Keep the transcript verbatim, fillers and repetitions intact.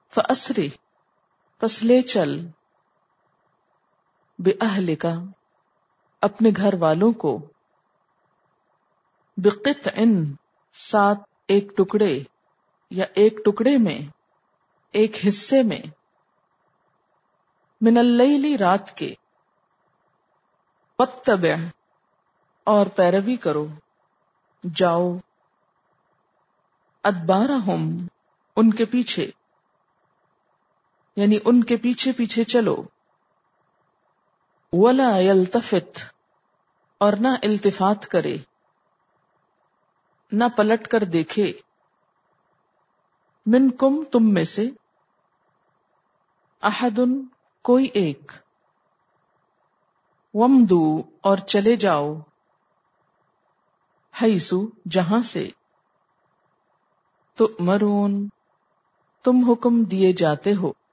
فاسری پس لے چل، بأہلک اپنے گھر والوں کو، بقطع ساتھ ایک ٹکڑے یا ایک ٹکڑے میں، ایک حصے میں، من اللیل رات کے، واتبع اور پیروی کرو، جاؤ، ادبارہم ان کے پیچھے، یعنی ان کے پیچھے پیچھے چلو، ولا یلتفت اور نہ التفات کرے، نہ پلٹ کر دیکھے، منکم تم میں سے، احدن کوئی ایک، ومدو اور چلے جاؤ، حیثو جہاں سے، تؤمرون تم حکم دیے جاتے ہو،